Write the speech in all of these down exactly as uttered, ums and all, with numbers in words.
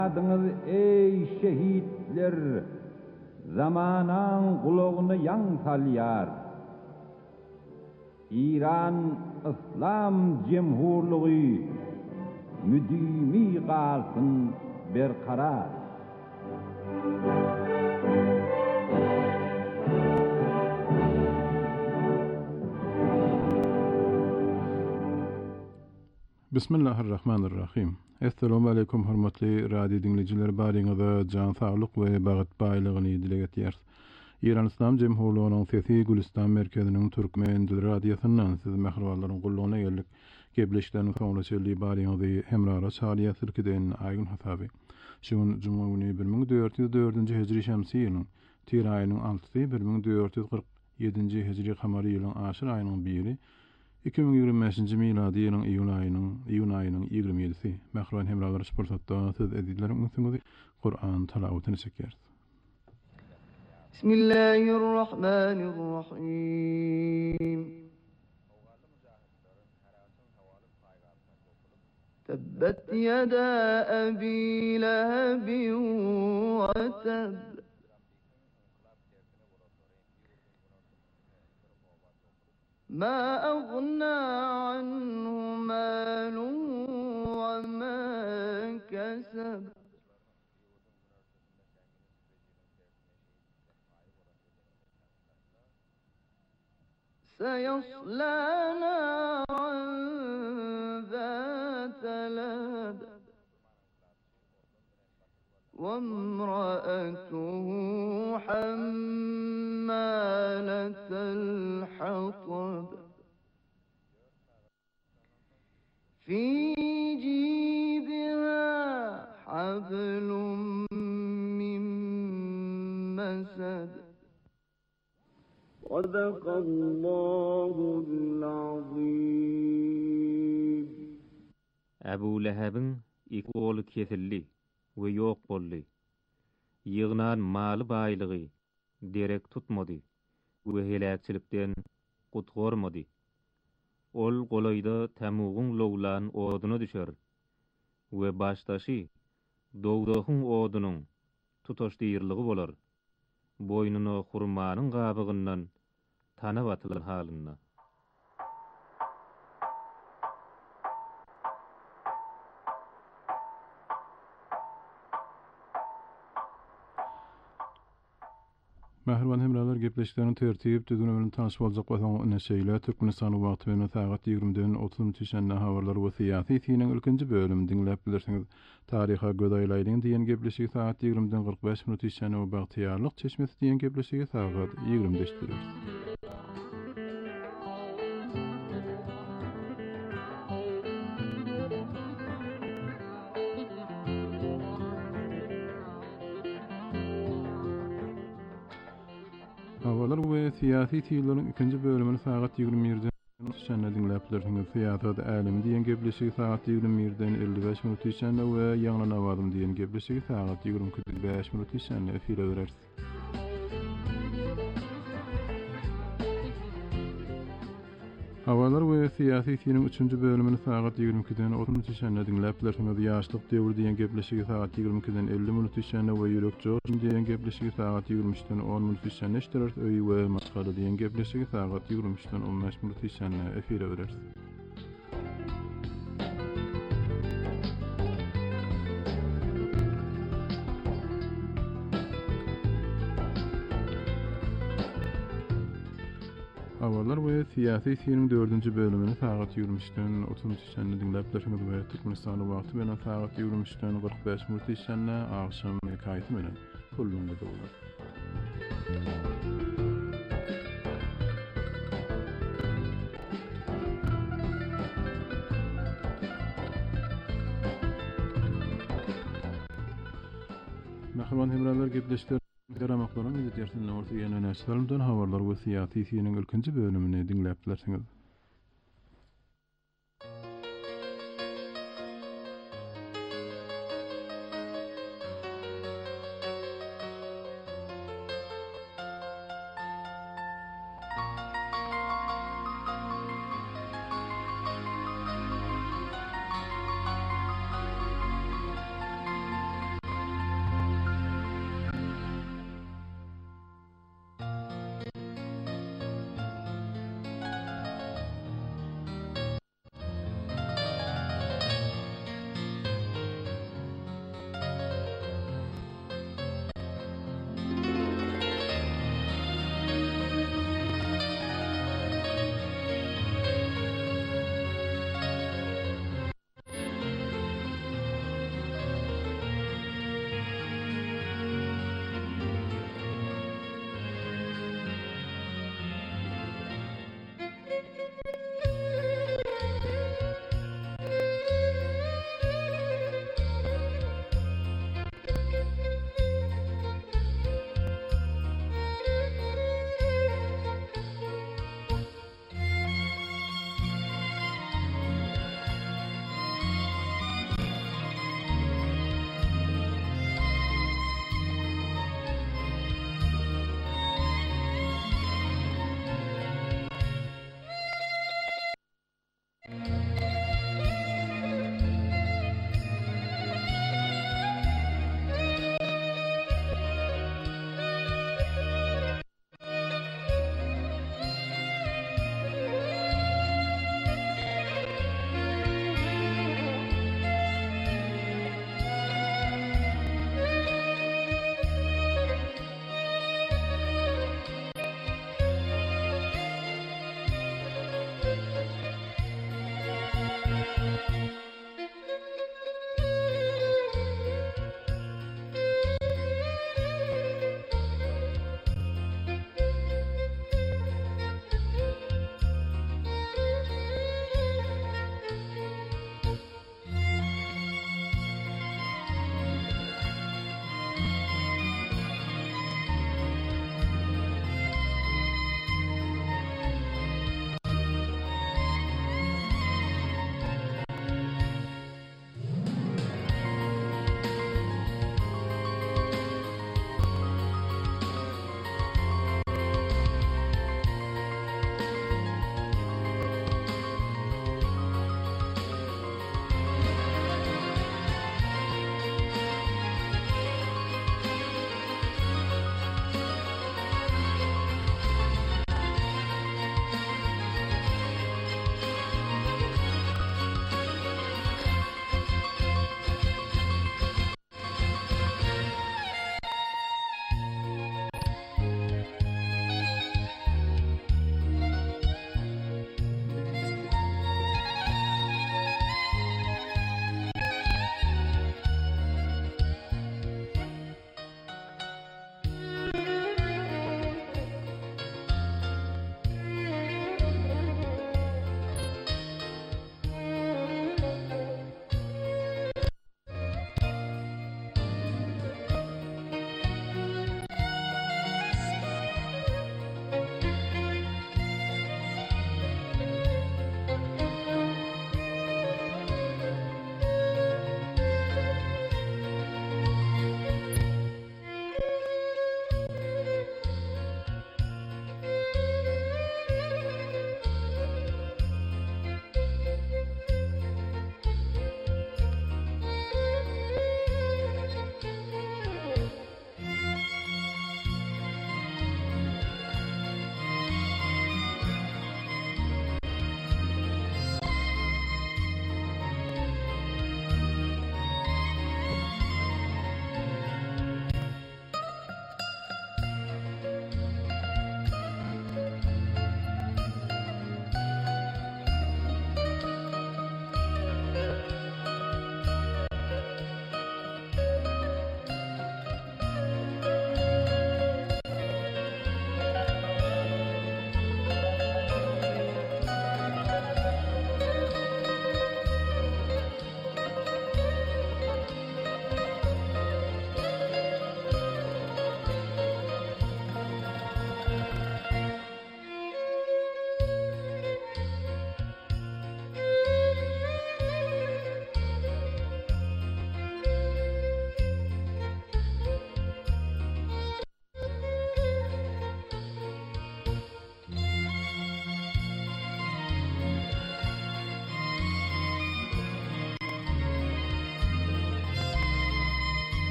Adınız ey şehitler, zamanan kulağını yan salyar. İran İslam Cemhurluğu müdimi kalsın berkarar. Bismillahirrahmanirrahim. Assalamu alaykum hormatly radio dinleyijiler, baryňyza jan saglyk we bagat baýlygyny dileget ýer. İran İslam Cemhurluğunyň Sesi Gülistan merkeziniň türkmen dil radiosundan siz mehribalaryň gullugyna geldik. Gebleşikleriniň soňraçyly baryňyzy hemrara çaýa sirkiden aýgyn hasaby. Şuň juma güni bir ming dört ýüz dördünji hijri şemsi ýylyň Tir aýynyň altysy, bir ming dört ýüz kırk ýedinji hijri kamary ýylyň aşyr aýynyň biri, iki ming ýigirme beşinji milady ýylyň iýun aýynyň iýun aýynyň ýigirme ýedisi. Mährum hemralar sportda siz edileriň üstünde Kur'an talawatyny çeker. Bismillahirrahmanirrahim. Tabbat yada abi lahabin wa tab. ما أغنى عنه ماله وما كسب سيصلى نارا ذات لهب وامرأته حمالة الحطب في جيدها حبل من مسد صدق الله العظيم. Abu Lahab'ın iki oğlu kesildi ve yok boldy. Ýygnan maly baýlygy derek tutmady we helakçilikden gutgormady. Ol golayda tamugyň lowlan oduny düşer we başdaşy dowdagyň odunyň tutaşdyrlygy bolar. Boynuny hurmanyň gabygyndan tanap atylan halynda. Mährum hemralar gepleşikleriniň tertip düzgün bilen tanyş boljak bolsaň näşeýle Türkmenistan wagty bilen saat ýigrimiden otuzynjy şände habarlar we syýasy tiýiniň ilkinji bölümini dinläp bilirsiňiz. Taryha gödaýlaýdyň diýen gepleşigi saat ýigrimiden kırk beş minut şände we bagtyýarlyk çeşmesi diýen gepleşigi saat ýigrimde işdirir. Hawalar we syýasy tiýlerin ikinji bölümini saat ýigirme birden şände dinläp bilirsiňiz. Syýasat älim diýen gepleşigi saat ýigirme birden elli beş minut şände we ýaňlana wadym diýen gepleşigi saat ýigirme ikiden beş minut şände efire bereriz. Hawalar we syýasy tiýiniň üçünji bölümini saat ýigirme ikiden otuz şände dinläp bilirsiňiz. Ýaşlyk döwür diýen gepleşigi saat ýigirme ikiden elli minut şände we ýürek joşun diýen gepleşigi saat ýigirme üçden on minut şände işdirir. Öýi we maskara diýen gepleşigi saat ýigirme üçden on beş minut şände efire bereriz. Habarlar we syýasy tiýiniň dördünji bölümini saat ýigirme üçden otuz şände dinläp bilirsiňiz we Türkmenistan wagty bilen saat ýigirme üçden kırk beş minut şände akşam ekaýaty bilen kullanýar bolar. Mährum hemralar gepleşikler Garamaklarım edit yersin orta ýene näçelerden habarlar we syýasy tiýiniň ilkinji bölümini dinläp bilirsiňiz.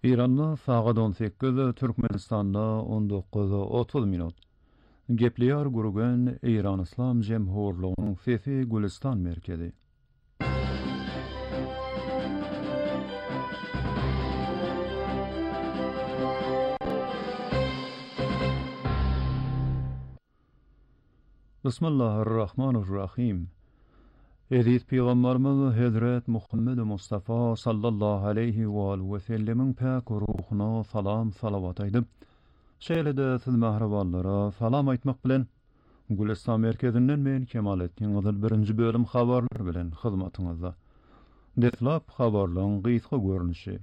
İran'da saat on sekiz, Türkmenistan'da on dokuz otuz minut. Gepliyar gurugen İran İslam Cemhurluğu'nun Sesi Gülistan merkezi. Bismillahirrahmanirrahim. Edis Peygamberimiz Hazret Muhammed Mustafa sallallahu aleyhi ve sellemin pak ruhuna salam salavat aydyp, şeýlede siz mahraballara salam aýtmak bilen Gülistan merkezinden men Kemalettin Gyzyl birinji bölüm habarlar bilen hyzmatyňyzda. Deslap habarlaryň gysga görnüşi.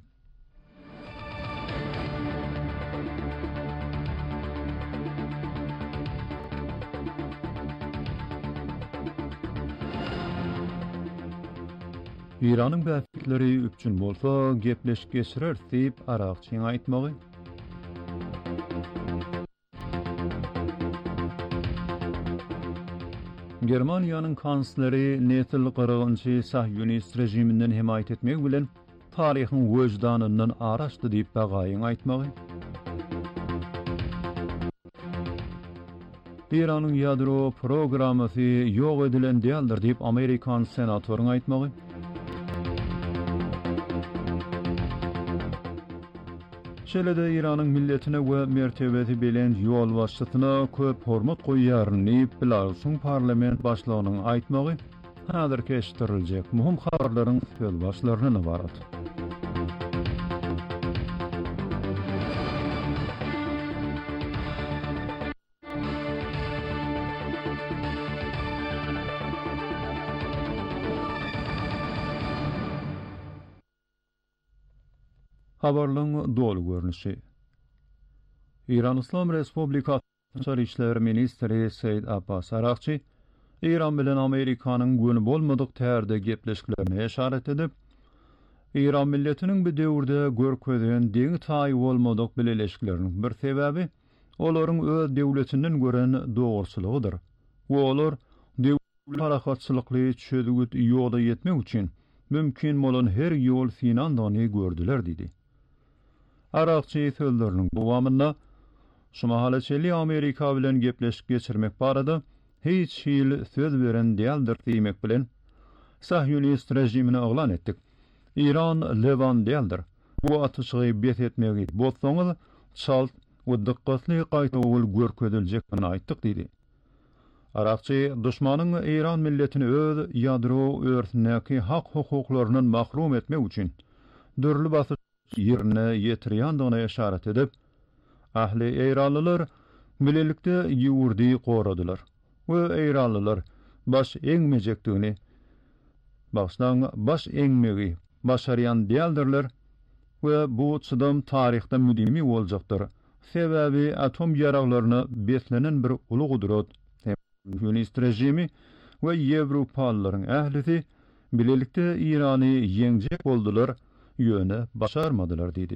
İran'ın bäplikleri üçin bolsa gepleşik geçirer diýip Arakçyň aýtmagy. Germaniýanyň kansleri netil gyrgynçy Sahyonist rejiminden himayet etmek bilen taryhyň wöjdanyndan araşdy diýip bagaýyň aýtmagy. İran'ın ýadro programmasy ýok edilen diýildir diýip Amerikan senatoryň aýtmagy. Şeýlede İran'ın milletine we mertebeti bilen ýol başçysyna köp hormat goýýaryny Belarusyň parlament başlygynyň aýtmagy häzir keşdiriljek muhim habarlaryň söz başlaryna barat. Habarlaryň dolu görnüşi. İran İslam Respublikasyny Daşary işler ministri Seýid Abbas Arakçy, İran bilen Amerikanyň göni bolmadyk tärde gepleşiklerine eşaret edip, İran milletiniň bir döwürde görkezýän deňi taýy bolmadyk bileşikleriniň bir sebäbi olaryň öz döwletinden gören dogruçylygydyr. Bu olar döwlet harakatçylykly çözgüt ýolda ýetmek üçin mümkin bolan her ýol finandyny gördüler diýdi. Arakçy sözleriniň dowamynda şumahalyçyly Amerika bilen gepleşik geçirmek barada hiç ýyl söz beren diýildir diýmek bilen Sahyonist rejimini oglan etdik. İran Levan diýildir. Bu atyşygy bet etmegi bolsaňyz çalt we dikkatli gaýtawul görkezdiljekini aýtdyk diýdi. Arakçy düşmanyň İran milletini öz ýadro örtündäki hak hukuklarynyň mahrum etmek üçin dürli basy ýerine ýetirýändigine eşaret edip, ahli Eýranlylar bilelikde ýurdy goradylar we Eýranlylar baş eňmejekdigini, başdan baş eňmegi başarýan diýildirler we bu çydam taryhda müdimi boljakdyr. Sebäbi atom ýaraklaryny beslenen bir uly gudrat Sahyonist rejimi we Ýewropalylaryň ählisi bilelikde İrany ýeňjek boldular, ýöne başarmadylar diýdi.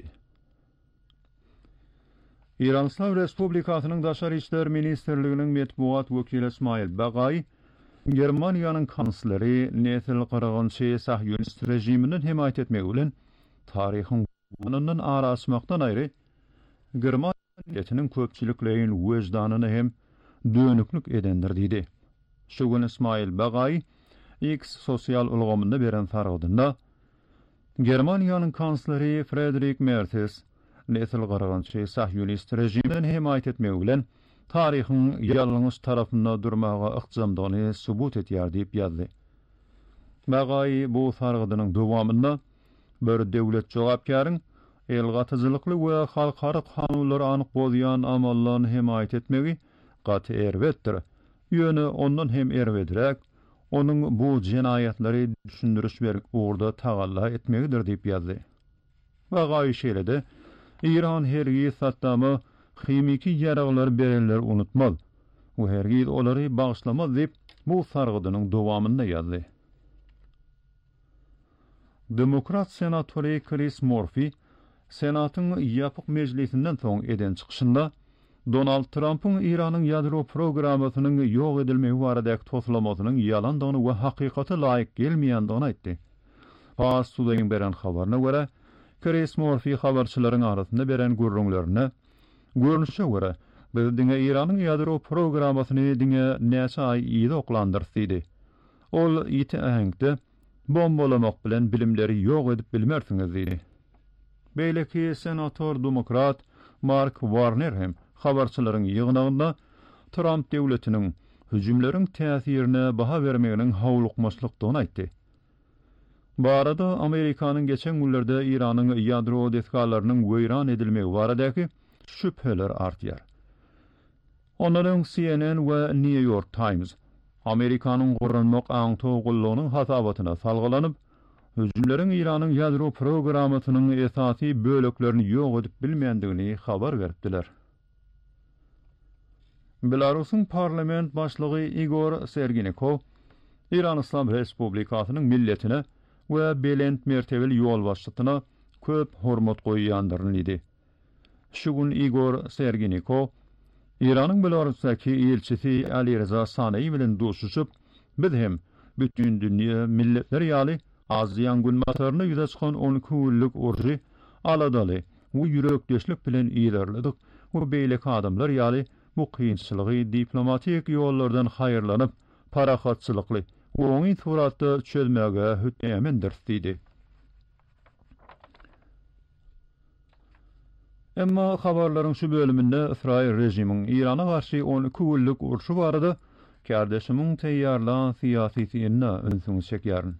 İran İslam Respublikasynyň Daşary işler ministrliginiň metbuat wekili İsmail Bagaý, Germaniýanyň kansleri netil gyrgynçy Sahyonist rejiminden himayet etmek bilen taryhyň ýolundan araşmakdan aýry Germaniýa milletiniň köpçülikleýin wöjdanyny hem dönüklük edendir diýdi. Şu gün İsmail Bagaý X sosial ulgamynda beren sargydynda Germaniýanyň kansleri Friedrich Merz netil gyrgynçy Sahyonist rejiminden himayet etmek bilen taryhyň ýalňyş tarapynda durmaga ykjamdygyny subut etýär diýip ýazdy. Bagaý bu sargydynyň dowamynda bir döwlet jogapkaryň elgatyjylykly we halkara kanunlar anyk bolýan amallaryny himayet etmegi gaty erbetdir. Ýöne ondan hem erbedirek, onun bu jenaýatlary düşündürüş berip orada tagalla etmegidir diýip ýazdy. Bagaý şeýlede İran hergi Saddamy himiki ýaraglar berenler unutmaz. Bu hergi olary bagyşlamaz diýip bu sargydynyň dowamynda ýazdy. Demokrat senatory Chris Murphy senatyň ýapyk mejlisinden soň eden çykyşynda Donald Trump'ın İran'ın ýadro programmasynyň ýok edilmegi baradaky toslamasynyň ýalandygyny we hakykata laýyk gelmeýändigini aýtdy. Fars Sudaýyň beren habaryna görä, Chris Murphy habarçylaryň arasynda beren gurrunlaryna görnüşe görä biz diňe Iranyň ýadro programasyny diňe näçe ay ýyly oklandyrdy. Ol ýeti ähňde bombalamak bilen bilimleri ýok edip bilmersiňiz diýdi. Beýleki senator demokrat Mark Warner hem habarçylaryň ýygnagynda Trump döwletiniň hüjümleriň täsirine baha bermeginiň howlukmaçlykdygyny aýtdy. Bu arada Amerikanyň geçen günlerde Iranyň ýadro desgallarynyň weýran edilmegi baradaky şüpheler artýar. Onlaryň C N N we New York Times Amerikanyň gurrunmak aňtogullygynyň hasabatyna salgylanyp, hüjümleriň Iranyň ýadro programasynyň esasy böleklerini ýok edip bilmeýändigini habar beripdiler. Belarusyň parlament başlygy Igor Sergenikov İran Islam Respublikasynyň milletine we belent mertebeli ýol başçysyna köp hormat goýýandyryny idi. Şu gün Igor Sergenikov İranyň Belarusdaky elçisi Ali Reza Sanayi bilen doşuşup, biz hem bütün dünýä milletleri ýaly Aziýan günmataryny ýüze çykan on iki günlük urjy aladaly we ýürekdeşlik bilen ilerledik. Bu beýleki adamlar ýaly bu kynçylygy diplomatik ýollardan haýyrlanyp, parahatçylykly we oňy suratda çözmäge hütmeýändir diýdi. Emma habarlaryň şu bölüminde İsrail rejimiň Irana garşy on iki günlük urşy barada kardeşimiň teýýarlan siýasysyna önsüň çekýäryn.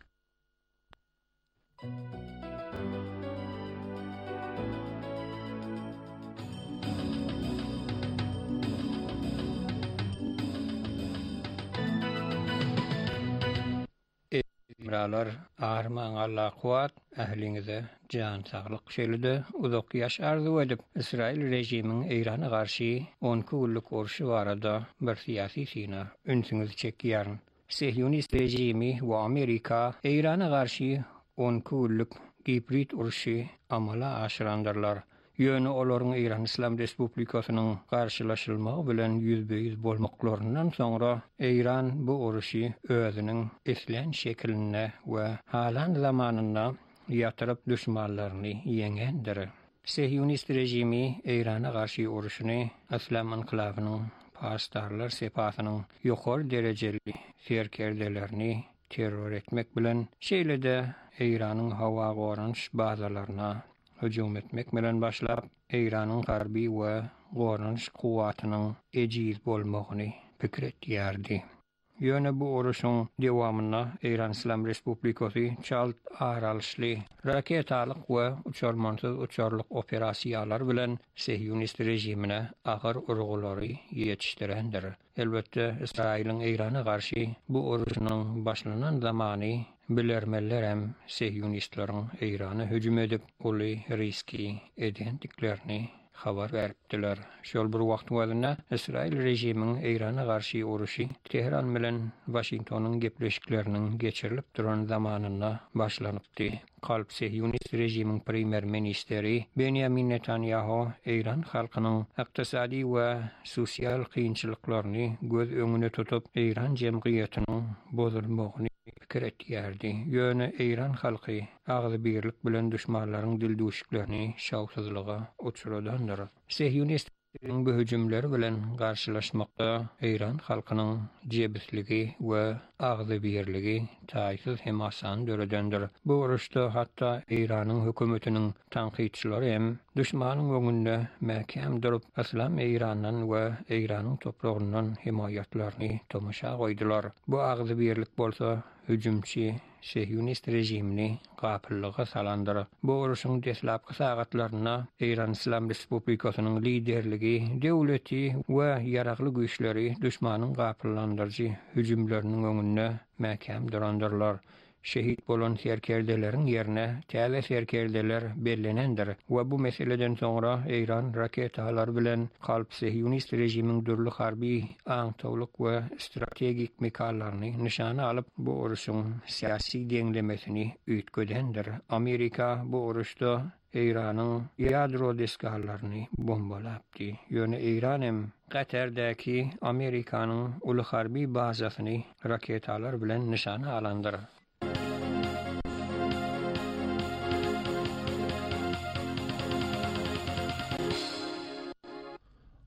Emralar armaň Allah kuwat ähliňize jan saglyk şeýlede uzak ýaş arzu edip İsrail rejimiň Irana garşy on iki günlük urşy barada bir siýasy syna önsüňizi çekýäryn. Siýonist rejimi we Amerika Irana garşy on iki günlük hibrid urşy amala aşyrandyrlar. Ýöne olaryň Iran Islam Respublikasynyň garşylaşylmagy bilen yüzde yüz bolmaklarynyň soňra Iran bu uruşy özüniň eslen şekline we halan zamanyna ýatyryp düşmanlaryny ýeňendir. Siýonist rejimi Irana garşy uruşyny Islam enklawynyň pastarlar sepatynyň ýokary derejeli serkerdelerini terror etmek bilen şeýlede Iranyň hawa gorunç bazalaryna hüjüm etmek bilen başlap Iranyň garby we gorunç kuwatynyň ejiz bolmagyny pikir etýärdi. Ýöne bu uruşyň dewamyna Iran Islam Respublikasy çalt aralyşly raketalyk we uçarmansyz uçarlyk operasiýalar bilen Siýonist rejimine agyr urgulary ýetişdirendir. Elbetde Israýlyň Irana garşy bu uruşynyň başlanan zamany bilermeler hem Siýonistleriň Irana hüjüm edip uly riski edendiklerini habar beripdiler. Şol bir wagt wagtyna Israil rejimiň Irana garşy uruşy Tehran bilen Washingtonyň gepleşikleriniň geçirilip duran zamanyna başlanypdy. Kalp Siýonist rejimiň primer ministeri Benjamin Netanyahu Iran halkynyň ykdysady we sosial kynçylyklaryny göz öňüne tutup Iran jemgyýetiniň bozulmagyny pikir etýärdi. Ýöne Iran halky agzy birlik bilen düşmanlaryň dildüşiklerini şawsuzlyga uçuradandyr. Siýonist bu hüjümler bilen garşylaşmakda Iran halkynyň jebisligi we agzy birligi taýsyz hem asan döredendir. Bu uruşda hatda Iranyň hökümetiniň tanqidçilary hem düşmanyň öňünde mäkem durup Islam Irandan we Iranyň topragyndan himayatlaryny tomaşa goýdular. Bu agzy birlik bolsa hüjümçi Siýonist rejimini gapyllyga salandyr. Bu uruşyň deslapky sagatlaryna Iran Islam Respublikasynyň liderligi, döwleti we ýaragly güýçleri düşmanyň gapyllandyrjy hüjümleriniň öňünde mäkem durandyrlar. Şehit bolan serkerdeleriň ýerine täze serkerdeler bellenendir we bu meseleden soňra Iran raketalar bilen kalp Siýonist rejimiň dürli harby aňtawlyk we strategik mekallaryny nişana alyp bu uruşyň syýasy deňlemesini üýtgedendir. Amerika bu uruşda Iranyň ýadro deskallaryny bombalapdy. Ýöne Iran hem Qatardaky Amerikanyň uly harby bazasyny raketalar bilen nişana alandyr.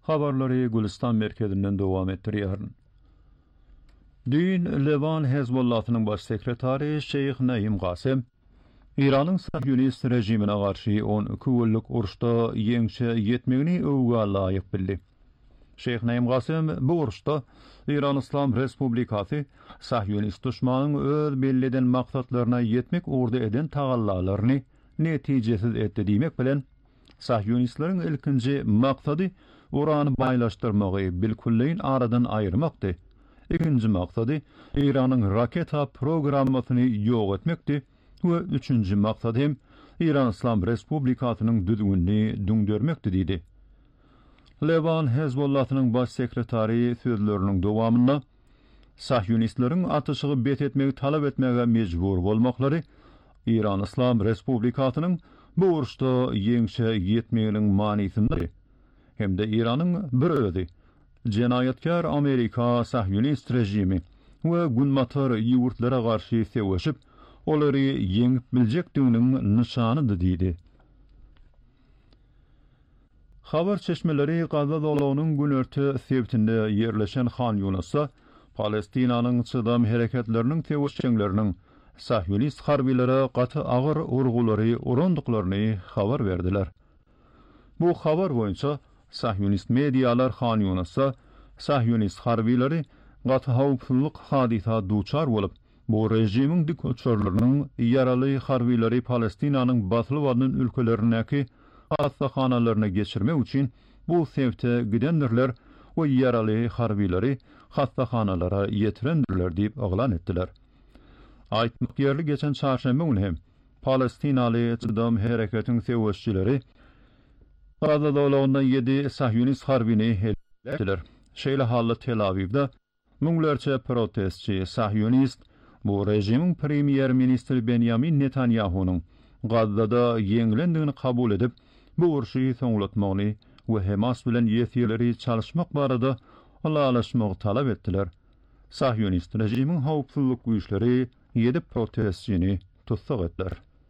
Habarları Gülistan merkezinden devam ettiriyorlar. Dün Levan Hezbollah'ın baş sekreteri Şeyh Naim Qasem, İran'ın Sahyonist rejimine karşı on iki yıllık uruşda yeňçe ýetmegini öwge laýyk bildi. Şeyh Naim Qasem bu uruşda İran İslam Respublikasy Sahyonist düşmanyň öz belleden maksatlaryna ýetmek urda eden tagallalaryny netijesiz etdi diýmek bilen Sahyonistlaryň ilkinji maksady urany baýlaşdyrmagy bilkulleýin aradan aýyrmakdy. İkinci maksady İranyň raketa programmasyny ýok etmekdi we üçünji maksady hem İran İslam Respublikasynyň düzgünliğini düňdermekdi diýdi. Levan Hezbollah'ın baş sekreteri sözlerinin dowamında Sahyonistlaryň atışygy bet etmegi talap etmege mejbur bolmaklary İran İslam Respublikasynyň bu uruşda yeňçe ýetmeginiň manysyndy. Hem de İranyň bir özi jenaýatkar Amerika Sahyonist rejimi we günmatar ýurtlara garşy seweşip olary ýeňip biljekdiginiň nyşanydy diýdi. Habar çeşmeleri Gazza dolugynyň günörtü sebtinde ýerleşen Han Yunus'a Palestinanyň çydam hereketleriniň teweşçiňleriniň Sahyonist harbiýlere gaty agyr urgulary urandyklaryny habar berdiler. Bu habar boýunça Sahyonist medialar Han Yunus'a Sahyonist harbiýleri gaty howpsuzlyk hadisa duçar bolup, bu rejimiň diktatörläriniň ýaraly harbiýleri Palestinanyň batyl wadyň ülkelerindäki hastaxanalarına geçirmek için bu sevte gidenlerler o yaralı harbileri hastaxanalara yetirendirler deyip oglan ettiler. Aýtmak ýerli geçen çarşamba günü hem Palestinaly çydam hereketiň seweşçileri Gazza dowlatyna ýedi Sahyonist harbini helletdiler. Şeýle halda Tel Aviv'de müňlerçe protestçi Sahyonist bu rejimiň premier ministri Benjamin Netanyahu'nun Gazza'da ýeňilendigini kabul edip bu urşy soňlatmagyny we Hamas bilen ýetýärleri çalışmak barada alalaşmagy talap etdiler. Sahyonist rejimiň howpsuzlyk güýçleri ýedi protestçini tutsak etdiler.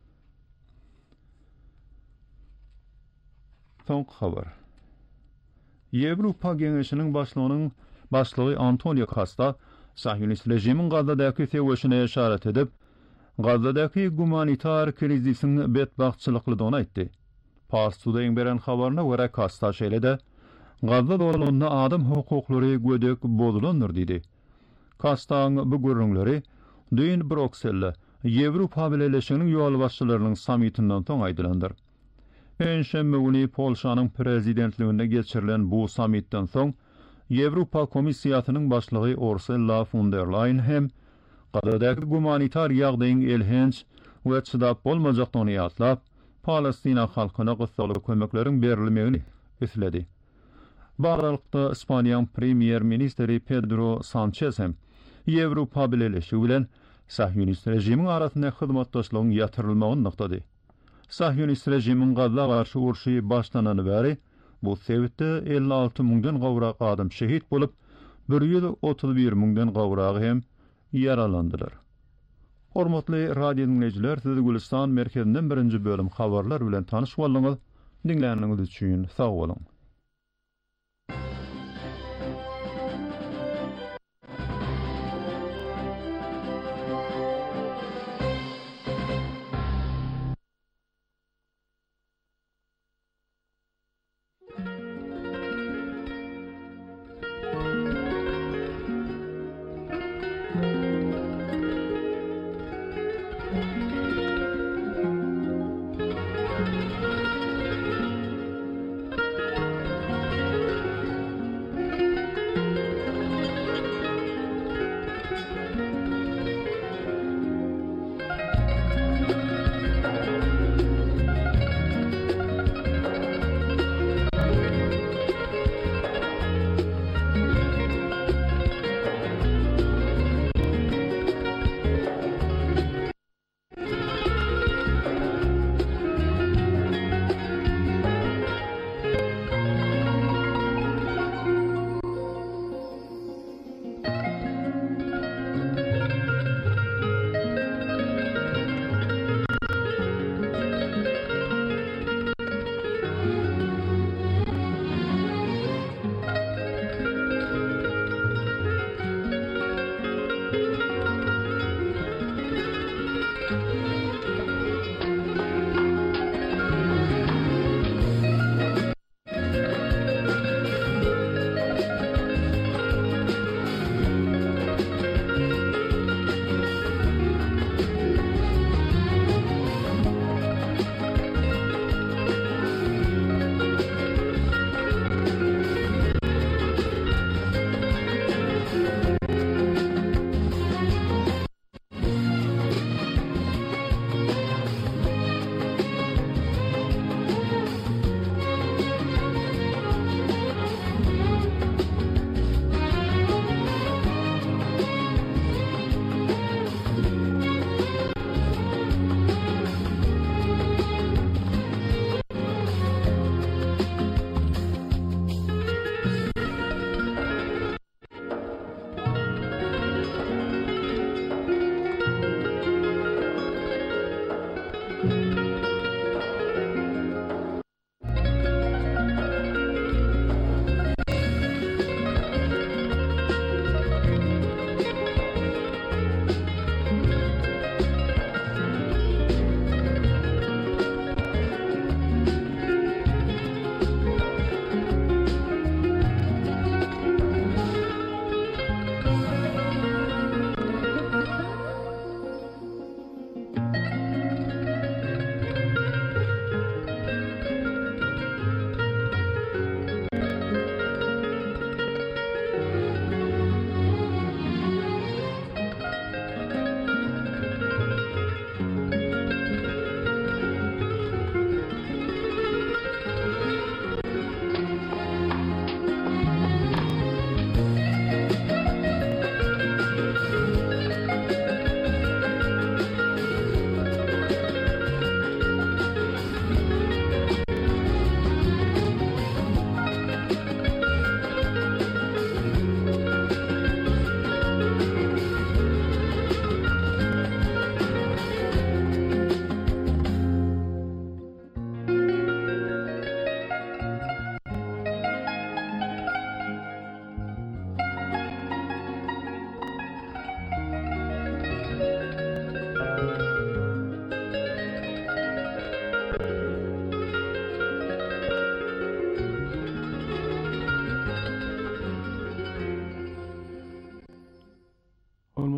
Soňky habar. Ýewropa Geňeşiniň başlygynyň başlygy Antonio Costa Sahyonist rejimiň Gazzadaky seweşine işaret edip, Gazzadaky humanitar krizisiň betbaxtçylyklygyny aýtdy. Pars'da beren habaryna görä Costa şeýlede, Gazza dowlatyna adam hukuklary gödek bozulandyr diýdi. Costaň bu görüňleri dün Brükselde Ýewropa Birleşiginiň ýol başçylarynyň samitinden soň aýdylandyr. Enşembe günü Polşanyň prezidentliginde geçirilen bu samitden soň Ýewropa Komissiýasynyň başlygy Ursula von der Leyen hem Gazzadaky humanitar ýagdaýyň elhenç we çydap bolmajakdygyny ýatlap, Palestina halkyna gysgaly kömekleriň berilmegini üsledi. Baralykda Ispaniýanyň premier ministri Pedro Sanchez hem Ýewropa Birleşigi bilen Sahyonist rejimiň arasynda hyzmatdaşlygyň ýatyrylmagyny noktady. Sahyonist rejimiň Gazza garşy urşy başlanany bäri bu sebäpde elli alty müňden gowrak adam şehit bolup, bir ýüz otuz bir müňden gowragy hem yaralandylar. Hormatly radio dinleyijiler, siz Gülistan merkezinden birinji bölüm habarlar bilen tanyş boldyňyz. Dinleýäniňiz üçin sag bolun.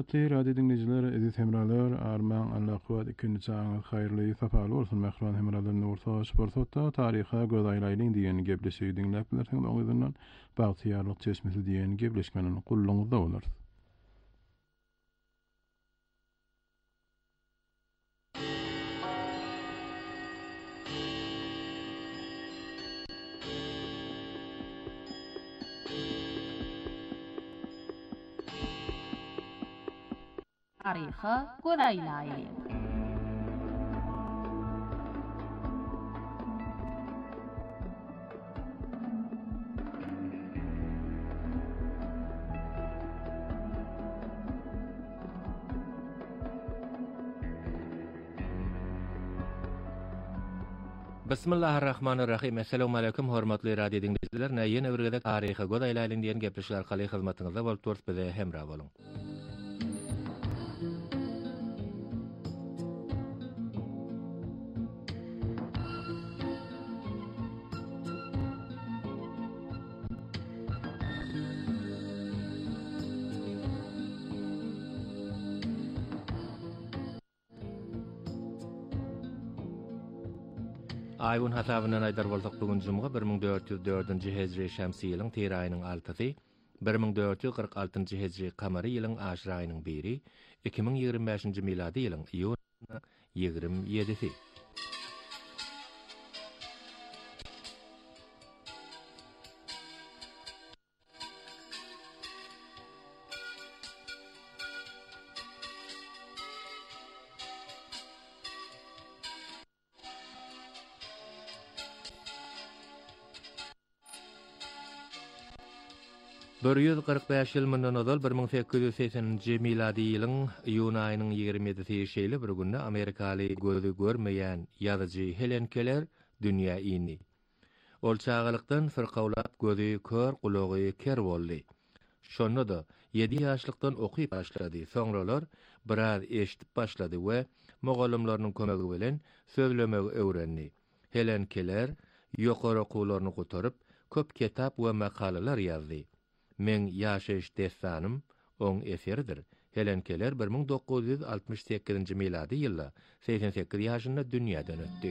Hormatly radio dinleyijiler, aziz hemralar, arman Allah kuwat ikinci çağınız hayırly, safaly bolsun. Mehran hemralaryn orta sportda taryha gözaýlaýlyň diýen gepleşigi dinläp bilersiň. Oňyzdan bagtyýarlyk çeşmesi diýen gepleşmeniň gulluňyzda bolar. Taryha gözaýlaýly. Bismillahirrahmanirrahim. Assalamu alaykum hormatly radio dinleyijiler. Näýe öwrüde taryha gözaýlaýly diýen gepleşler arkaly hyzmatyňyzda bolup turýar bize hemra boluň. Aýyn hasabynyň aýdar bolsak bugun jumga bir ming dört ýüz dördünji hejri şämsi ýylyň ter aýynyň altysy, bir ming dört ýüz kırk altynjy hejri kamary ýylyň aşyr aýynyň biri, iki ming ýygrimi beşinji milady ýylyň iýun ýygrimi ýedisi. bir yüz kırk beş ýyl mundan ozal bir ming sekiz ýüz seksenji milady ýylyň iýun aýynyň ýygrimi ýedisi şeýle bir günde Amerikaly gözü görmeýän ýazyjy Helen Keller dünýä indi. Ol çağalykdan firqawlap gözü kör, gulagy ker boldy. Şonda da ýedi ýaşlykdan okyp başlady. Soňralar biraz eşitip başlady we mogallamlarynyň kömegi bilen sözlemek öwrendi. Helen Keller ýokary okuwlaryny gotaryp köp kitap we makalalar ýazdy. Men ýaşaýyş destanım oň eseridir. Helen Keller bir ming dokuz ýüz altymyş sekizinji milady ýylda seksen sekiz ýaşynda dünýäden ötdi.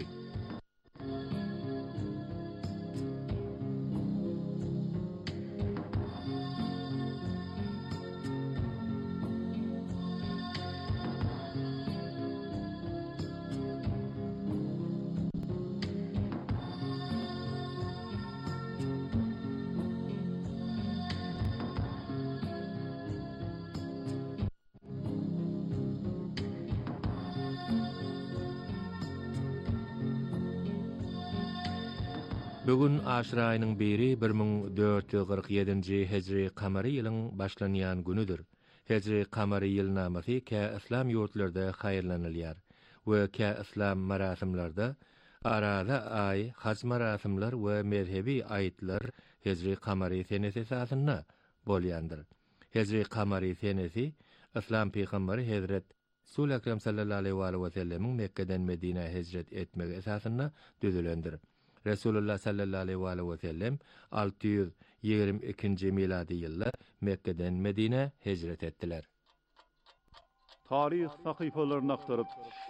Bugün aşyr aýynyň biri bir ming dört ýüz kırk ýedinji hejri kamary ýylyň başlanýan günüdür. Hejri kamary ýyl namasy kä islam ýurtlarynda haýyrlanylýar we kä islam marasimlarda arada ay, hac marasimler we mezhebi aýtlar hejri kamary senesi esasynda bolýandyr. Hejri kamary senesi islam peýgamberi Hazrat Resul Ekrem sallallahu aleyhi we sellemiň Mekke'den Medine hejret etmegi esasynda düzülendir. Resulullah sallallahu aleyhi ve sellem altı yüz ýygrimi ikinji milady ýylda Mekke'den Medine hejret etdiler. Tarih sahypalaryny aktaryp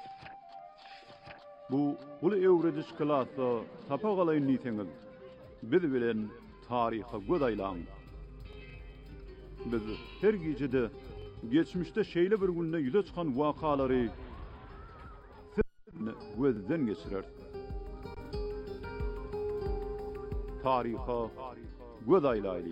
bu uly öwrediş klasy tapagaly niseňiz biz bilen taryha gözaýlaň. Biz her gijede geçmişde şeýle bir günde ýüze çykan wakalary gözden geçirer. Taryha gözaýlaýly.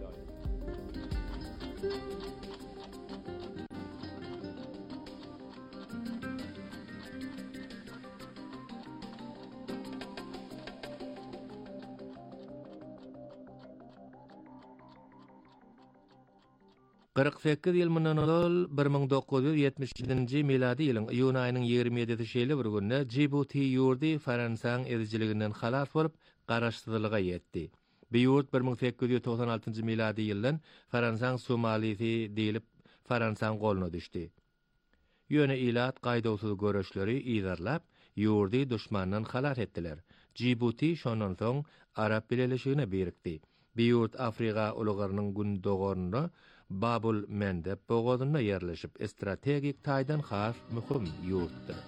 kırk sekiz ýyl mundan ozal bir ming dokuz ýüz ýetmişinji milady ýylyň iýun aýynyň ýygrimi ýedisi şeýle bir günde Djibouti ýurdy Fransaň edijiliginden halas bolup garaşsyzlyga ýetdi. Bu ýurt bir ming sekiz ýüz toksan altynjy milady ýyldan Fransaň Somalisi diýilip Fransaň goluna düşdi. Ýöne ilat gaýdawsyz göreşleri ýyzarlap ýurdy duşmandan halas etdiler. Djibouti şondan soň Arap birleşigine birikdi. Bu ýurt Afrika ulugarynyň gün dogorunda Babul Mendep boğazına yerleşip stratejik taýdan has mühim ýurtdyr.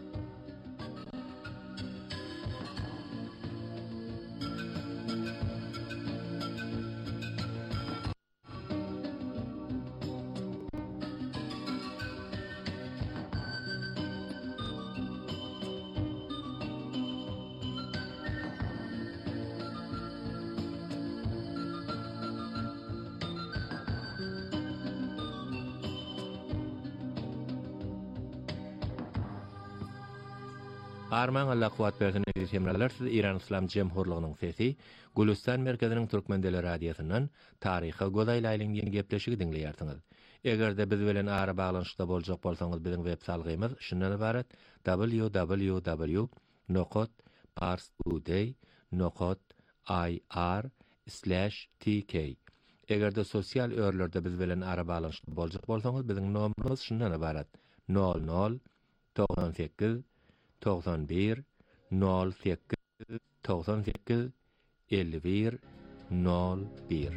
Arman Allah kuwat bersin edýärler. Siz İran İslam Jemhurlygynyň sesi, Gülistan merkeziniň Türkmen dili radiýasyndan taryha godaýlaýlyň ýeni gepleşigi dinleýärsiňiz. Egerde biz bilen ara baglanyşda boljak bolsaňyz biziň web salgymyz şundan ibaret: w w w nokta parstuday nokta i r slash t k. Egerde sosial örlerde biz bilen ara baglanyşda boljak bolsaňyz biziň nomerimiz şundan ibaret: nol nol doksan sekiz doksan bir nol sekiz doksan sekiz elli bir nol bir.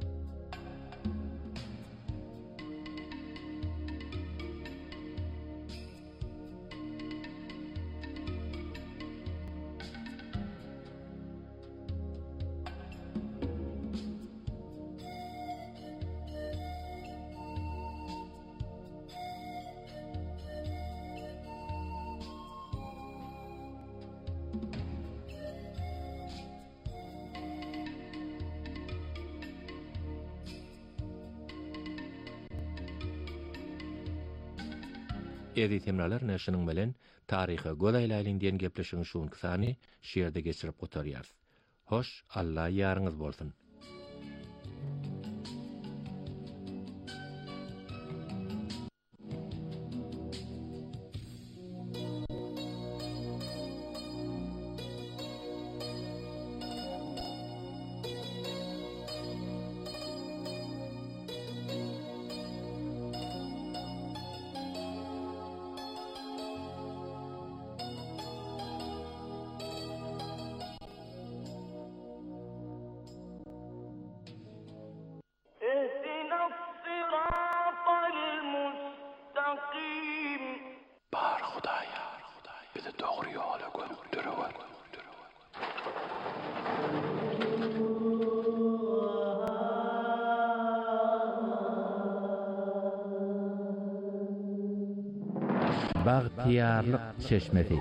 Edi temralar näşiniň bilen taryha godaýlaýlyň diýen gepleşigiň şuň kysany şeýerde geçirip gotarýar. Hoş, Allah ýaryňyz bolsun. Bagtiyarlyk çeşmesi.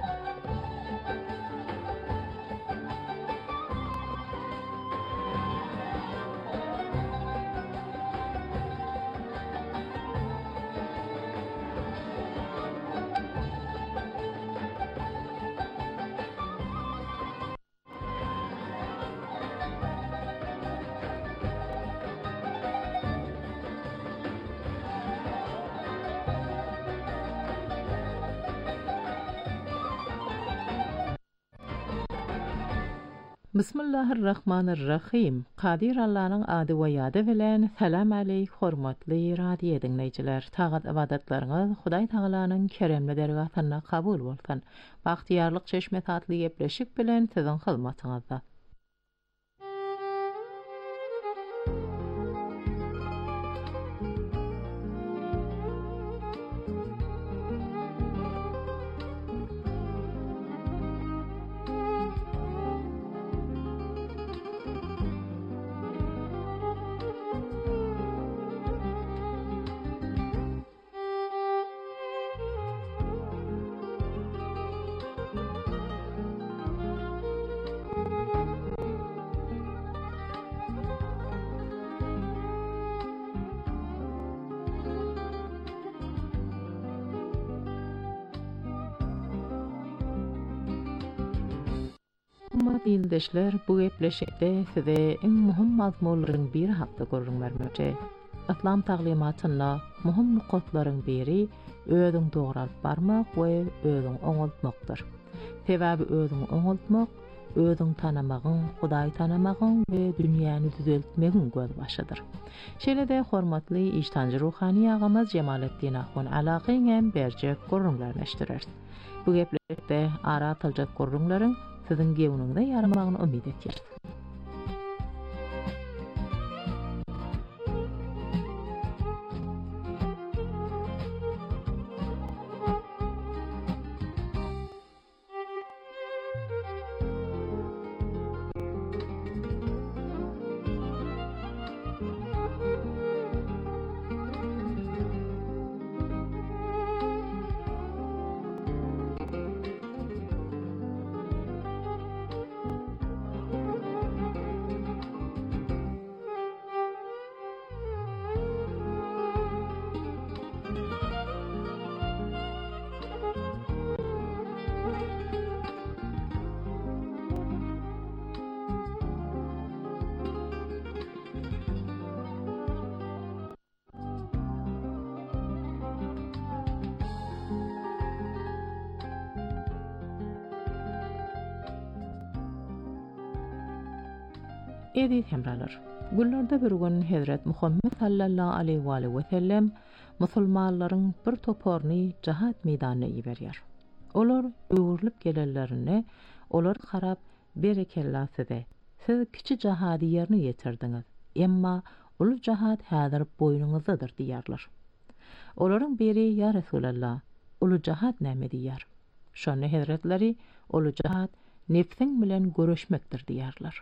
Bismillahirrahmanirrahim. Qadir Allah'ın adı ve yadı bilen salam aleyk hormatly radio dinleyijiler. Tagat ibadatlaryňyz Hudaý Tagalanyň keremli dergatyna kabul bolsun. Bagtiyarlyk çeşme tatly gepleşik bilen siziň hyzmatyňyzda. Hurmatly dildeşler, bu gepleşikde size iň muhim mazmunlaryň biri hakda görüň bermekçi. İslam taglimatyna muhim nukatlaryň biri özüň dogralyp barmak we özüň oňaltmakdyr. Sebäbi özüň oňaltmak, özüň tanamagyň, Hudaý tanamagyň we dünýäni düzeltmegiň göz başydyr. Şeýle-de hormatly iştanjy ruhani agamy Jemaletdin Ahun alakyň hem berjek görüňlerleşdirer. Bu gepleşikde ara atyljak görüňleriň siziň gewiniňde ýaramagyny umyt etýär. Edi temralar. Güllarda bir gün Hazret Muhammed sallallahu aleyhi ve sellem musulmanların bir toporny cihat meydanına iberýär. Olar öwürlüp gelenlerine olar karap berekellası siz kiçi cihadi yerini yetirdiňiz. Emma ulu cihat häzir boýnuňyzdadyr diýerler. Olaryň biri ya Resulallah, ulu cihat näme diýär? Şonu Hazretleri ulu cihat nefsiň bilen görüşmekdir diýerler.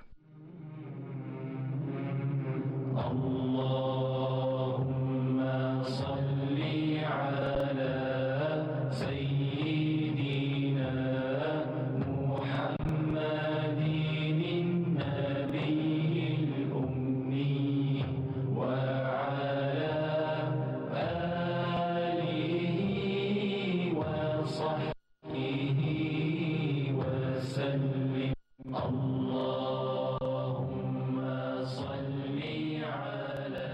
Allahumma salli ala seyyidina Muhammedin nebiyyil ummi ve ala alihi ve sahbihi ve sellim. Allahumma salli ala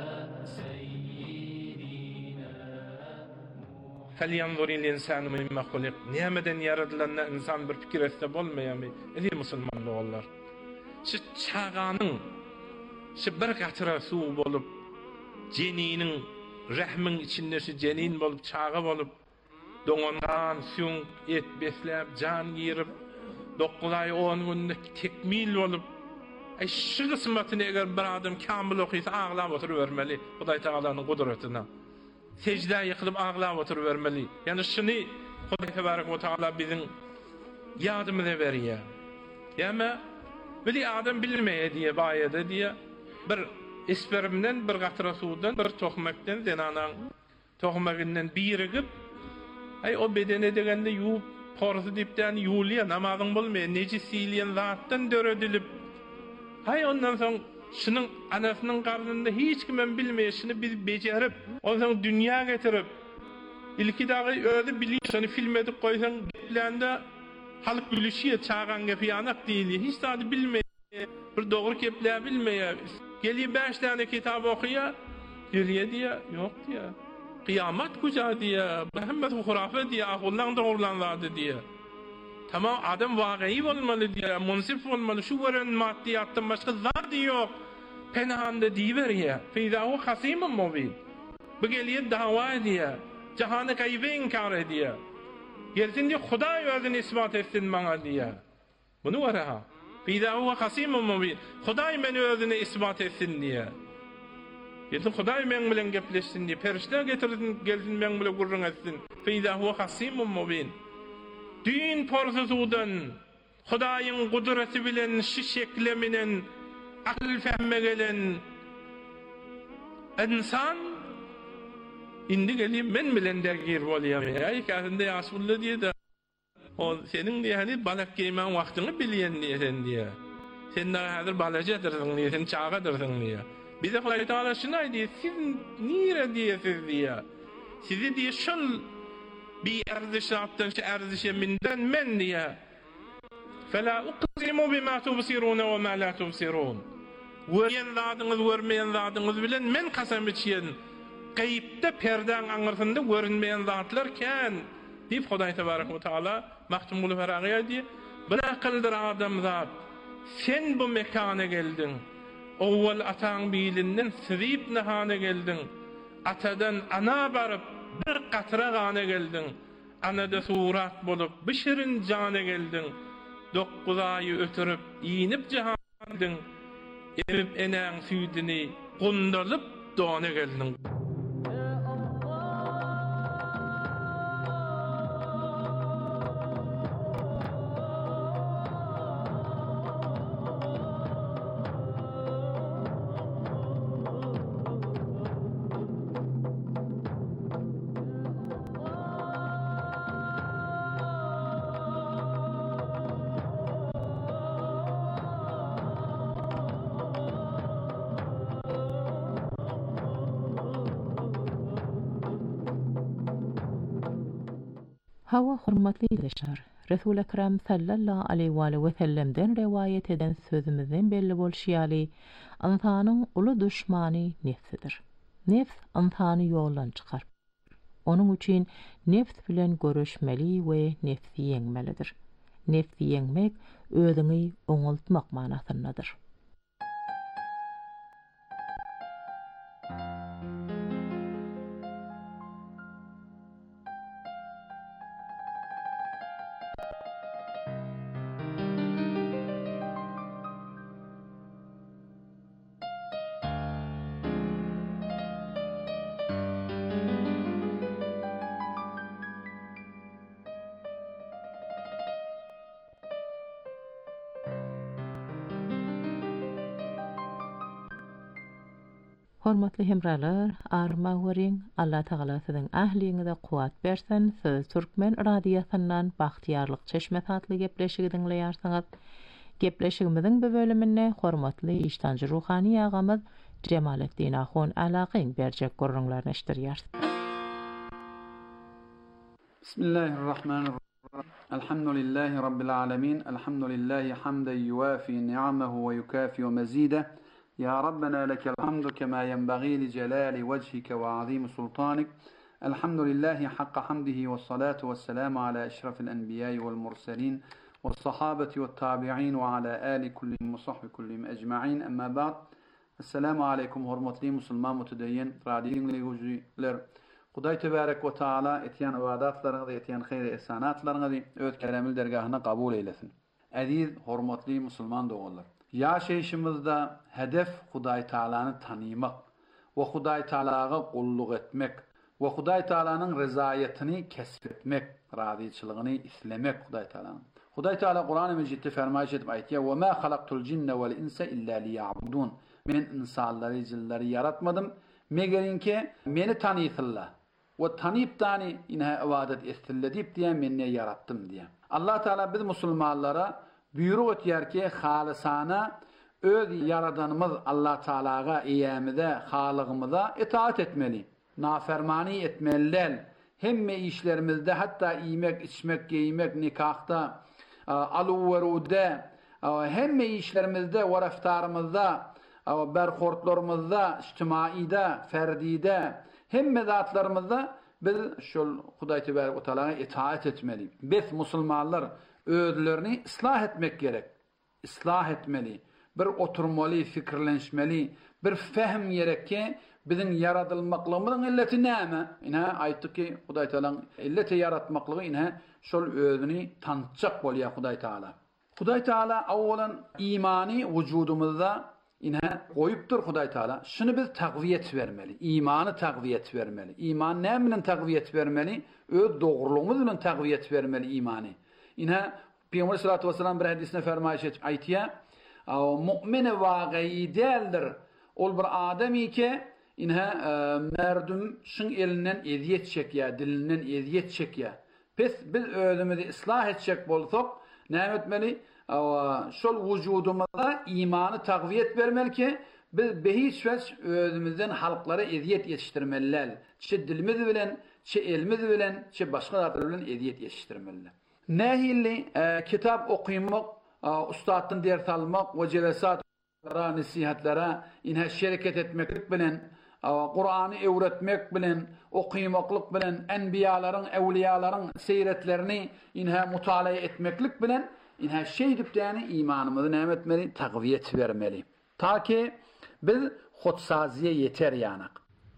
seyyidina. فلينظر الإنسان مما خلق. Niyemeden yaradılanna insan bir fikir etse bolmaýarmy? Edi musulman oğullar. Şu çağanyň şu bir gatyra suw bolup, jeniniň rahmyň içinde şu jenin bolup çağa bolup, doňandan süň et besläp, jan girip, dokuz ay on günde tekmil bolup, ay şu kısmatyny eger bir adam kamil okuysa ağlap oturuvermeli. Hudaý Taalanyň gudretine. Secde yıkılıp ağlap oturuvermeli. Yani şunu Hudaý Tebarek ve Taala bizim yadımıza veriyor. Yani bili adam bilmeye diye bayada diye bir esperimden, bir gatyra suwdan, bir tokmakdan zenanan tokmagynyň birigip ay o bedene degende yup porsu dipden yuliya namazyň bolmaýan nejisiliýen zatdan döredilip hay ondan soň şunun anasynyň garnynda hiç kimem bilmeýäşini biz bejerip, ondan dünýä getirip, ilki dagy özi bilýär, şonu film edip goýsaň geplende halyk gülüşýär, çağan gepi anak diýilýär, hiç zady bilmeýär, bir dogry gepler bilmeýär. Gelýär beş tane kitap okuýar, ýürýär diýär, ýok diýär. Kıyamet kuca diýär, Muhammed hurafe diýär, Allah'ın dogrulanlady diýär. Tamam adam wagyi bolmaly diýär, munsif bolmaly, şu gören maddiyatdan başga zat ýok. Penhanda diýberýär. Feýdahu hasimun mubin. Bu gelýär dawa diýär. Jahany gaýby inkar edýär. Gelsin diýär Hudaý özüni isbat etsin maňa diýär. Bunu wara. Feýdahu hasimun mubin. Hudaý meni özüni isbat etsin diýär. Gelsin Hudaý men bilen gepleşsin diýär. Perişte getirdin, gelsin men bilen gurrun etsin. Feýdahu hasimun mubin. Dün porsusudan Hudaýyň gudreti bilen şu şekleminen akıl fehme gelen insan indi gelip men bilen dergir bolýar. Ay kazynda ýaşulla diýdi. O seniň diýeni balak geymen wagtyny bilýän diýen diýär. Sen daha hazır balajadyrsın diýär, sen çağadyrsyň diýär. Bize Hudaý Taala şunu aýdy, siz nire diýesiz diýär. Sizi diýär şol bi erzişatdan şu erzişe minden men diýär. فلا أقسم بما تبصرون وما لا تبصرون. Görýän zadyňyz, görmeýän zadyňyz bilen men kasam içýän. Gaýpda perden aňyrsynda görünmeýän zatlar kan. Diýip Hudaý Tebarek we Taala mahtum bolup araýdy. Bir akyldyr adam zat. Sen bu mekana geldin. Owwal ataň bilinden sivip nahana geldin. Atadan ana barıp bir gatra gana geldin. Anada surat bolup bişirin jana geldin. Dokuz ayı ötürüp iýinip jahanyň erip enäň süýdini gundalyp dona geldin. Hawa hurmatly dinleýär. Resul Ekrem sallallahu aleyhi ve sellemden rivayet eden sözümizden belli bolşýaly, insanyň uly düşmany nefsidir. Nefs insany ýoldan çykar. Onuň üçin nefs bilen görüşmeli we nefsi ýeňmelidir. Nefsi ýeňmek özüňi oňaltmak manasyndadyr. Hormatly hemralar, arma waring Allah Taala sizin ahliňize kuwat bersen, söz Türkmen radiosynyň Bahtiyarlyk çeşme tatly gepleşigi dinleýärsiňiz. Gepleşigimiziň bu bölümine hormatly iştanjy ruhani agamy Jemaletdin Ahun alaqyň berjek görüňlerini eşdirýär. Bismillahirrahmanirrahim. Elhamdülillahi rabbil alamin. Elhamdülillahi hamden yuwafi ni'amahu ve yukafi mazida. Ya Rabbena lekel hamdu kema yenbaghi li celali vechhika ve azim sultanik. Elhamdülillahi hakka hamdihi ve salatu ve selamu ala eşrafil enbiya'i vel murselin ve sahabeti ve tabi'in ve ala ali kullihim ve sahbi kullihim ecma'in. Amma ba'd. Esselamu aleykum hormatly musulman mutedeyyin radiyinligiler. Hudaý tebarek we taala etýän ibadatlaryňyzy, etýän haýry ihsanatlaryňyzy öz keramil dergahyna kabul eýlesin. Aziz, hormatly musulman dogalar. Yaşaýyşymyzda hedef Hudaý Taalany tanymak we Hudaý Taalaga gulluk etmek we Hudaý Taalanyň ryzaýatyny kesbetmek, razyçylygyny islemek Hudaý Taalanyň. Hudaý Taala Qur'an-ı Mecidde fermaýş edip aýtýar: "Ve ma halaqtul jinne vel insa illa liya'budun." Men insanlary, jinleri yaratmadım, megerinki meni tanyýsynlar. Ve tanıyıp tani inha ibadet etsinler deyip diye menne yarattım diye. Allah Teala biz musulmanlara buyruq etýär ki halisana öz yaradanımız Allah Teala'ga eýämide, halygymyza itaat etmeli. Nafermani etmeliler. Hemme işlerimizde, hatta iýmek, içmek, giymek, nikahta, aluwerude, hemme işlerimizde, ve raftarymyzda, berhortlarymyzda, ijtimaide, ferdide, hemme zatlarymyzda biz şol Hudaý tebarek we taalaga itaat etmeli. Biz musulmanlar özlerini ıslah etmek gerek. Islah etmeli. Bir oturmaly, fikirlenşmeli, bir fehm gerek ki bizim yaradylmaklygymyzyň illeti näme? Ine aýtdyk ki Hudaý Taalaň illeti yaratmaklygy ine şol özüni tanıtjak bolýar Hudaý Taala. Hudaý Taala awwalan imani wujudumyzda ine koyupdur Hudaý Taala. Şunu biz takviyet vermeli. İmanı takviyet vermeli. İman ne bilen takviyet vermeli? Öz dogrulygymy bilen takviyet vermeli imanı. Ine Peygamber sallallahu aleyhi ve sellem bir hadisinde fermaýş etip aýtýar: "Mu'min wagî däldir. Ol bir adamy ki ine merdum şun elinden eziyet çekýär, dilinden eziyet çekýär. Pes biz özümüzi ıslah etjek bolsak, näme etmeli? Şol vücudumyza imanı takviyet vermeli ki biz behiç veç özümizden halklara eziyet yetiştirmeliler. Çe dilimiz bilen, çe elimiz bilen, çe başka zatlar bilen eziyet yetiştirmeliler. Nähilli e, kitap okumak, e, ustaddan ders almak ve celesat nasihatlere inha şereket etmek bilen, Kur'an'ı öğretmek bilen, okumaklık bilen, enbiyaların, evliyaların seyretlerini inha mutalaa etmeklik bilen inha şey dip yani imanımızı näme etmeli? Takviyet vermeli. Ta ki biz hutsaziye yeter yanak.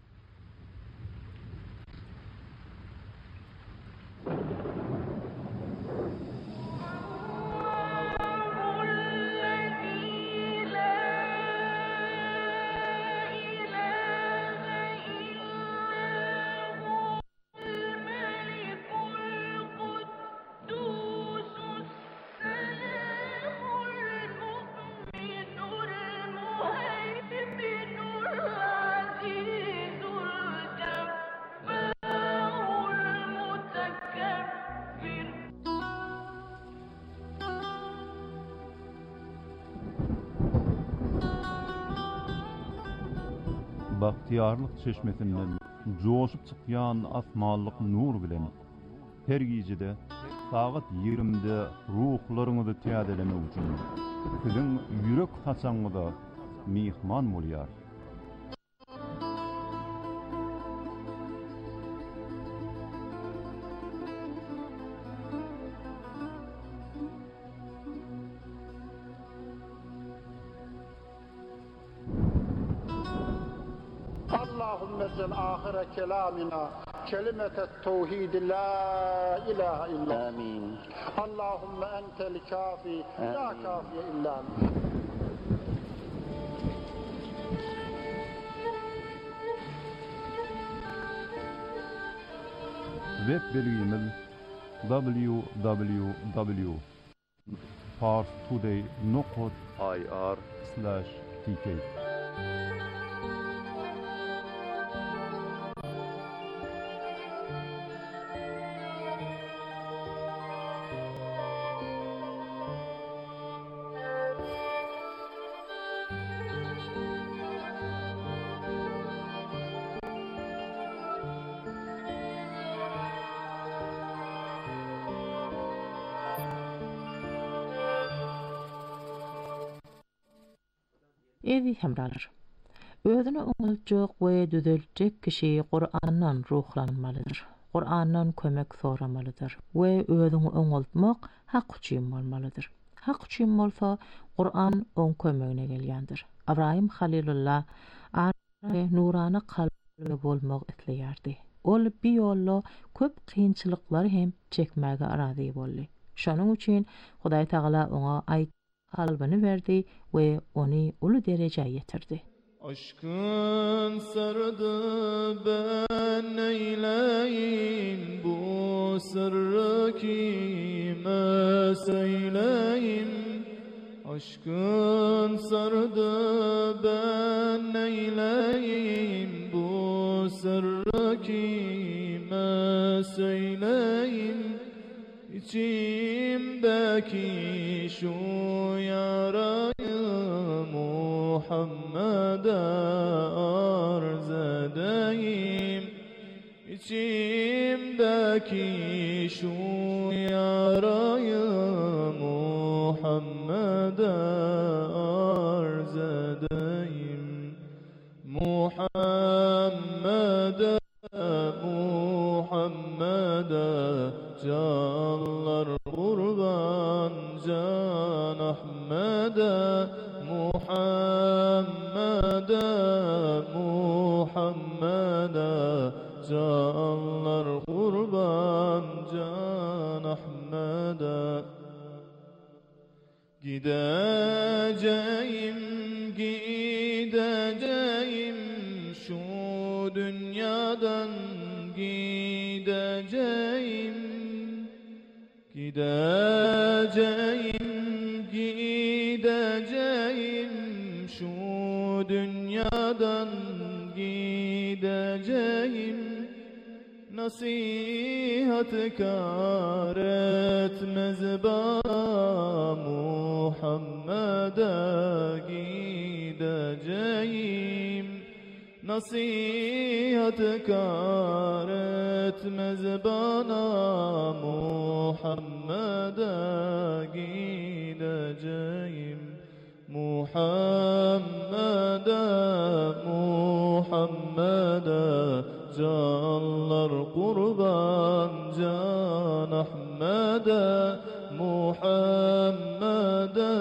Bahtiyarlyk çeşmesinden joşup çykýan asmanlyk nur bilen her gijede sagat ýigrimide ruhlaryňyzy täzelemek üçin siziň ýürek haçaňyza mihman bolýar. Allahümme ecel ahire kelamina kelimetet tevhid la ilahe illa. Amin. Allahümme entel kafi la kafiye illa ente. Web belgimiz w w w nokta parstoday nokta i r slash t k Ezi hemralar. Özüni oňuljak we düzeljek kişi Qur'andan ruhlanmalydyr. Qur'andan kömek soramalydyr we özüni oňultmak hak üçin bolmalydyr. Hak üçin bolsa Qur'an oň kömegine gelýändir. Ibrahim Halilullah ary nurany kalby bolmak isleýärdi. Ol bir ýolda köp kynçylyklar hem çekmäge arazy boldy. Şonuň üçin Hudaý Taala oňa aýt kalbyny berdi we ony uly derejeye ýetirdi. Aşkın sardı ben neyleyim, bu sırrı kime söyleyim. Aşkın sardı ben neyleyim, bu sırrı kime söyleyim. İçimdeki şu yarayı Muhammed'e arz edeyim. İçimdeki şu yarayı Muhammed'e arz edeyim. Muhammed'e, Muhammed'e canlar kurban, can Ahmed'e. Muhammed'e, Muhammed'e canlar kurban, can Ahmed'e. Gideceğim, gideceğim şu dünyadan gideceğim. Gideceğim, gideceğim şu dünyadan gideceğim. Nasihat kâr etmez bana, Muhammed'e gideceğim. Nasihat kâr etmez bana, Muhammed'e gideceğim. Muhammed'e, Muhammed'e canlar kurban, can Ahmed'e. Muhammed'e,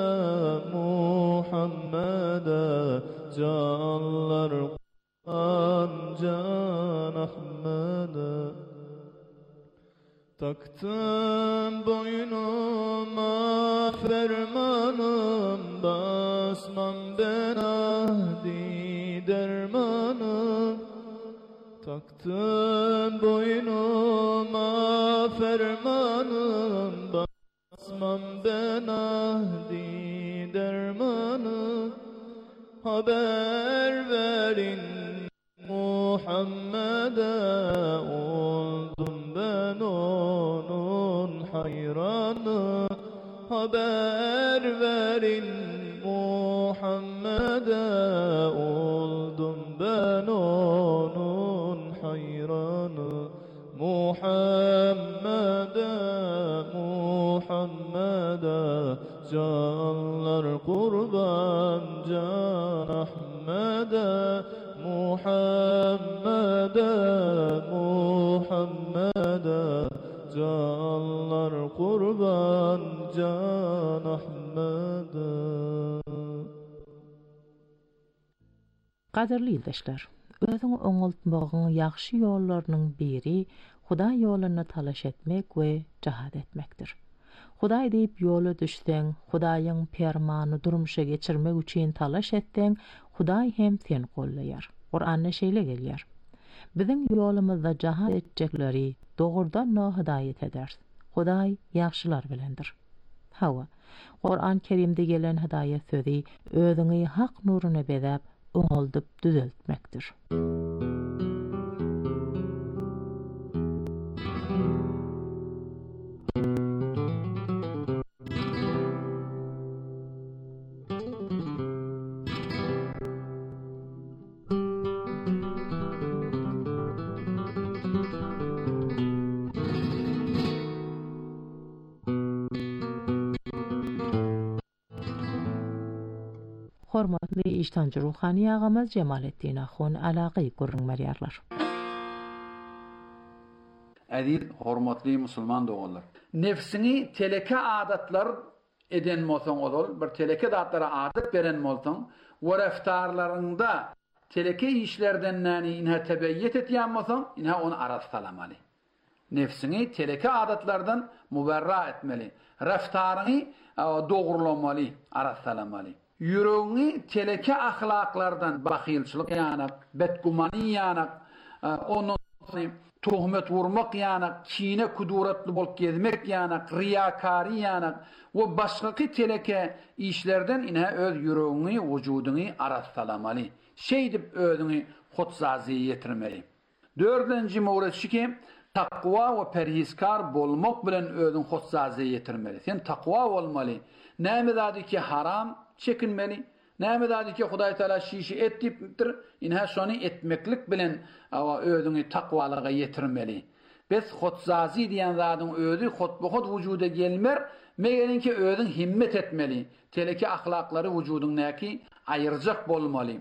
Muhammed'e canlar kurban, can Ahmed'e. Taktım boynuma fermanım, basmam ben ahdi dermanım. Taktım boynuma fermanım, basmam ben ahdi dermanım. Haber verin Muhammed'e, oldum ben onun hayranı. Haber verin Muhammed'e, oldum ben onun hayranı. Muhammed'e, Muhammed'e canlar kurban, can Ahmed'e. Muhammed'e, Muhammed'e canlar kurban, can Ahmed'e. Qadirli ýoldaşlar, özüňi oňultmagyň ýaxşy ýollarynyň biri Hudaý ýoluna talaş etmek we jahad etmekdir. Hudaý diýip ýola düşseň, Hudaýyň permany durmuşa geçirmek üçin talaş etseň, Hudaý hem seni gollaýar. Qur'anna şeýle gelýär. Biziň ýolumyzda jahad etjekleri dogurdan no hidaýet eder. Hudaý ýaxşylar bilendir. Hawa, Qur'an Kerimde gelen hidaýet sözi özüňi hak nuruny bedäp oňuldyp düzeltmekdir. Hormatly iştancı ruhani ağamız Cemalettin Ahun alaqy gurrun mariyarlar. Aziz hormatly musulman dogallar. Nefsini teleke adatlar eden bolsaň ol, bir teleke adatlara adat beren bolsaň, we reftarlarynda teleke işlerden näni inha tebeyyet etýän bolsaň, inha onu aras salamaly. Nefsini teleke adatlardan muberra etmeli. Reftaryny dogrulamaly, aras salamaly. Yüreğini teleke ahlaklardan bakilçılık yanak, bedgumani yanak, onu tuhmet vurmak yanak, kine kuduratlı bolup gezmek yanak, riyakari yanak ve başkaki teleke işlerden ine öz yüreğini, vücudunu arastalamalı. Şey dip özünü hotsaziye yetirmeli. Dördüncü mevret ki takva ve perhizkar bolmak bilen özün hotsaziye yetirmeli. Sen takva olmalı. Näme ki haram çekinmeli. Näme dadi ki Hudaý Taala şişi etdipdir, inha şonu etmeklik bilen özüňi takwalyga yetirmeli. Biz hotzazi diýen zadyň özü hotbohot wüjuda gelmer, megeninki özüň himmet etmeli. Teleki ahlaklary wüjudyň näki aýyrjak bolmaly.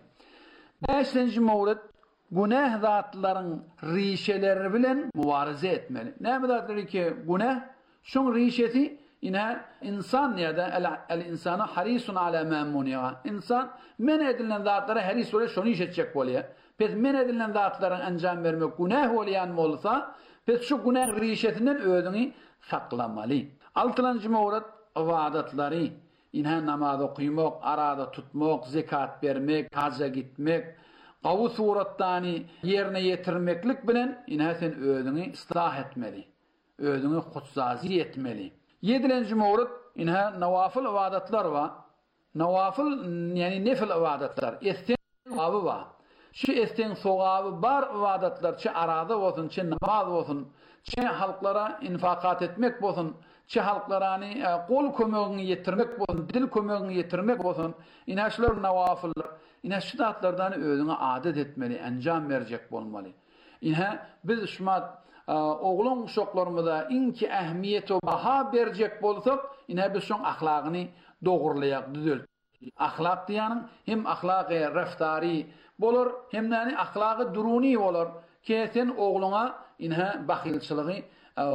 Beşinji mawrid günah zatlaryň rişeleri bilen mübarize etmeli. Näme dadi ki günah şoň rişesi İnha insan ya da el, el insana harisun ala mamuniya. İnsan men edilen zatlara haris ole şonu iş etjek bolýar. Pes men edilen zatlaryň anjam bermek günah bolýan bolsa, pes şu günah rişetinden özüňi saklamaly. Altıncı mawrid ibadetlary. İnha namaz okuymak, arada tutmak, zekat bermek, hajja gitmek, gawu suratdany yerine yetirmeklik bilen inha sen özüňi islah etmeli. Özüňi hutsazi etmeli. Yedilenci mawrid inha nawafil ibadetler var. Nawafil yani nefil ibadetler. Esten sowabı var. Şu esten sowabı bar ibadetler çi arada bolsun, çi namaz bolsun, çi halklara infaqat etmek bolsun, çi halklara ni kol kömegini yetirmek bolsun, dil kömegini yetirmek bolsun. Inha şular nawafiller. Inha şu zatlardan özüňe adet etmeli, anjam berjek bolmaly. Inha biz şumat oğlun uşaklarımıza inki ähmiýeti baha berjek bolsak, ine biz şoň ahlagyny dogurlaýak, düzelt. Ahlak diýäniň hem ahlaky raftary bolar, hem näni ahlaky duruni bolar. Kesen oğluna ine bakylçylygy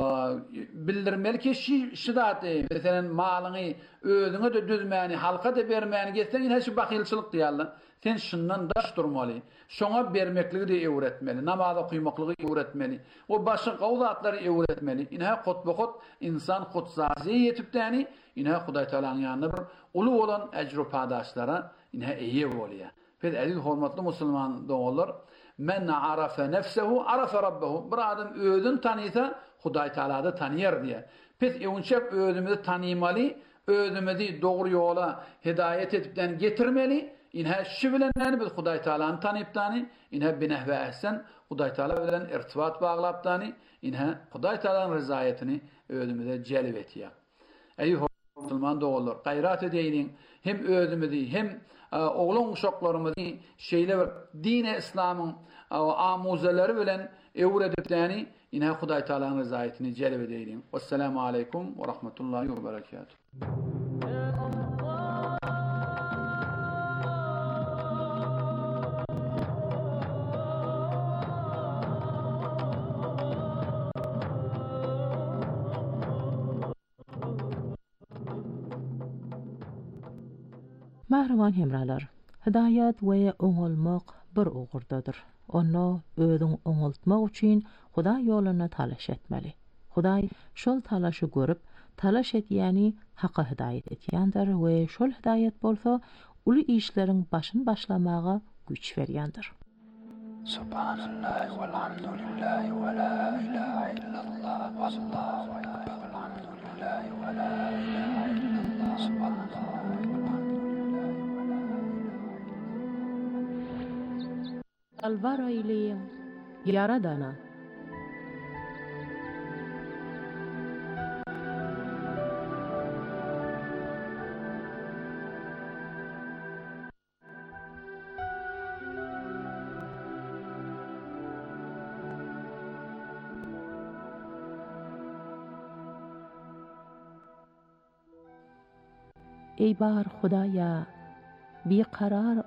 bildirmeli ki şidaty, meselen malyny özüňe de düzmäni, halka da bermäni geçsen ine şu bakylçylyk diýerler. Sen şundan daş durmaly. Şoňa bermekligi de öwretmeli, namaz okuymaklygy öwretmeli. O başga gawzatlary öwretmeli. Ine hotbahot insan hutsazi ýetipdäni, ine Hudaý Taalaň ýanyna bir uly bolan ejru padaşlara ine eýe bolýar. Pes aziz hormatly musulman dogalar, men arafa nefsehu arafa rabbehu. Bir adam özüni tanýsa, Hudaý Taala da tanýar diýär. Pes eňçep özümizi tanýmaly, özümizi dogry ýola hidayet etipden getirmeli. İnha şu bilen näni biz Hudaý Taalany tanypdany, inha binahwe ähsen Hudaý Taala bilen irtibat baglapdany, inha Hudaý Taalanyň rizaýatyny özümize jelb etýär. Ey musulman dogalar, gaýrat edýäň, hem özümizi hem oğlun uşaklarymyzy şeýle dine İslamyň amuzalary bilen öwredipdäni, inha Hudaý Taalanyň rizaýatyny jelb edýäň. Assalamu alaykum we rahmetullahi we berekatuh. Mahraman hemralar, hidayet we oňalmak bir ogurdadyr. Onu özüň oňaltmak üçin Hudaý ýoluna talaş etmeli. Hudaý şol talaşy görüp, talaş etýäni haqqa hidayet etýändir we şol hidayet bolsa, uly işleriň başyn başlamaga güç berýändir. Subhanallah walhamdulillah wa la ilaha illallah wallahu akbar walhamdulillah wa la ilaha illallah subhanallah. Alvaro ile Yaradana. Ey bar Hudaýa, bir karar